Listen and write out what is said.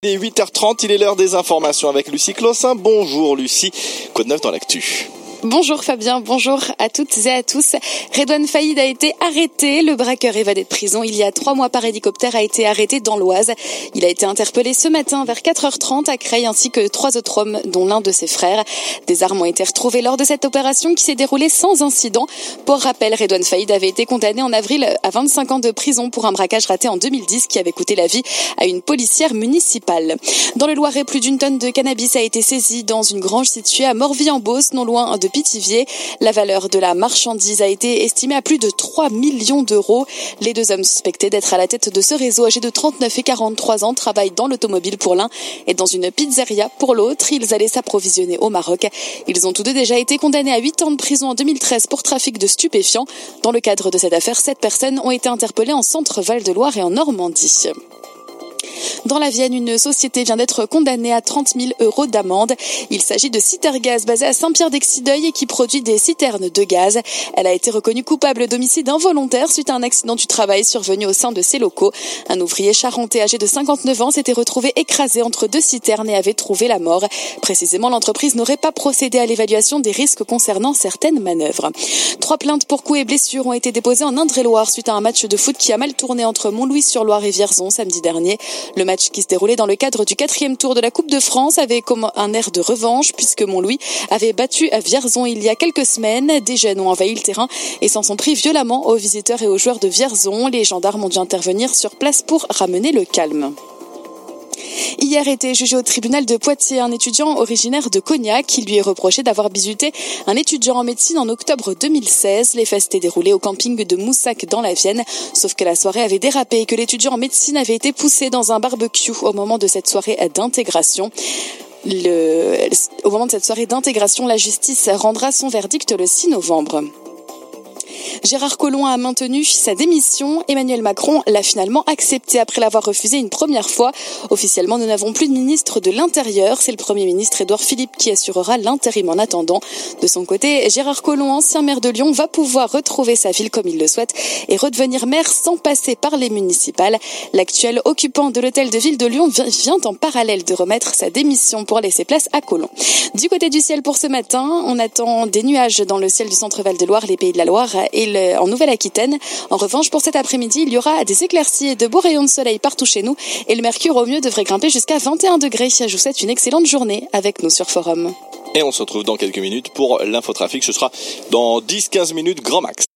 Il est 8h30, il est l'heure des informations avec Lucie Clossin. Bonjour Lucie, quoi de neuf dans l'actu ? Bonjour Fabien, bonjour à toutes et à tous. Redouane Faïd a été arrêté. Le braqueur évadé de prison il y a 3 mois par hélicoptère a été arrêté dans l'Oise. Il a été interpellé ce matin vers 4h30 à Creil ainsi que 3 autres hommes dont l'un de ses frères. Des armes ont été retrouvées lors de cette opération qui s'est déroulée sans incident. Pour rappel, Redouane Faïd avait été condamné en avril à 25 ans de prison pour un braquage raté en 2010 qui avait coûté la vie à une policière municipale. Dans le Loiret, plus d'1 tonne de cannabis a été saisie dans une grange située à Morville-en-Beauce, non loin de Pithiviers. La valeur de la marchandise a été estimée à plus de 3 millions d'euros. Les 2 hommes suspectés d'être à la tête de ce réseau, âgés de 39 et 43 ans, travaillent dans l'automobile pour l'un et dans une pizzeria pour l'autre. Ils allaient s'approvisionner au Maroc. Ils ont tous deux déjà été condamnés à 8 ans de prison en 2013 pour trafic de stupéfiants. Dans le cadre de cette affaire, 7 personnes ont été interpellées en centre Val-de-Loire et en Normandie. Dans la Vienne, une société vient d'être condamnée à 30 000 € d'amende. Il s'agit de Citergaz, basée à Saint-Pierre-d'Exideuil et qui produit des citernes de gaz. Elle a été reconnue coupable d'homicide involontaire suite à un accident du travail survenu au sein de ses locaux. Un ouvrier charentais âgé de 59 ans s'était retrouvé écrasé entre 2 citernes et avait trouvé la mort. Précisément, l'entreprise n'aurait pas procédé à l'évaluation des risques concernant certaines manœuvres. 3 plaintes pour coups et blessures ont été déposées en Indre-et-Loire suite à un match de foot qui a mal tourné entre Montlouis-sur-Loire et Vierzon samedi dernier. Le match qui se déroulait dans le cadre du 4e tour de la Coupe de France avait comme un air de revanche puisque Montlouis avait battu à Vierzon il y a quelques semaines. Des jeunes ont envahi le terrain et s'en sont pris violemment aux visiteurs et aux joueurs de Vierzon. Les gendarmes ont dû intervenir sur place pour ramener le calme. Hier était jugé au tribunal de Poitiers un étudiant originaire de Cognac qui lui est reproché d'avoir bizuté un étudiant en médecine en octobre 2016. Les faits s'étaient déroulés au camping de Moussac dans la Vienne, sauf que la soirée avait dérapé et que l'étudiant en médecine avait été poussé dans un barbecue au moment de cette soirée d'intégration. Au moment de cette soirée d'intégration, la justice rendra son verdict le 6 novembre. Gérard Collomb a maintenu sa démission. Emmanuel Macron l'a finalement acceptée après l'avoir refusée une première fois. Officiellement, nous n'avons plus de ministre de l'Intérieur. C'est le Premier ministre Édouard Philippe qui assurera l'intérim en attendant. De son côté, Gérard Collomb, ancien maire de Lyon, va pouvoir retrouver sa ville comme il le souhaite et redevenir maire sans passer par les municipales. L'actuel occupant de l'hôtel de ville de Lyon vient en parallèle de remettre sa démission pour laisser place à Collomb. Du côté du ciel pour ce matin, on attend des nuages dans le ciel du centre Val-de-Loire, les Pays de la Loire et en Nouvelle-Aquitaine. En revanche, pour cet après-midi, il y aura des éclaircies et de beaux rayons de soleil partout chez nous et le mercure au mieux devrait grimper jusqu'à 21 degrés. Je vous souhaite une excellente journée avec nous sur Forum. Et on se retrouve dans quelques minutes pour l'infotrafic. Ce sera dans 10-15 minutes grand max.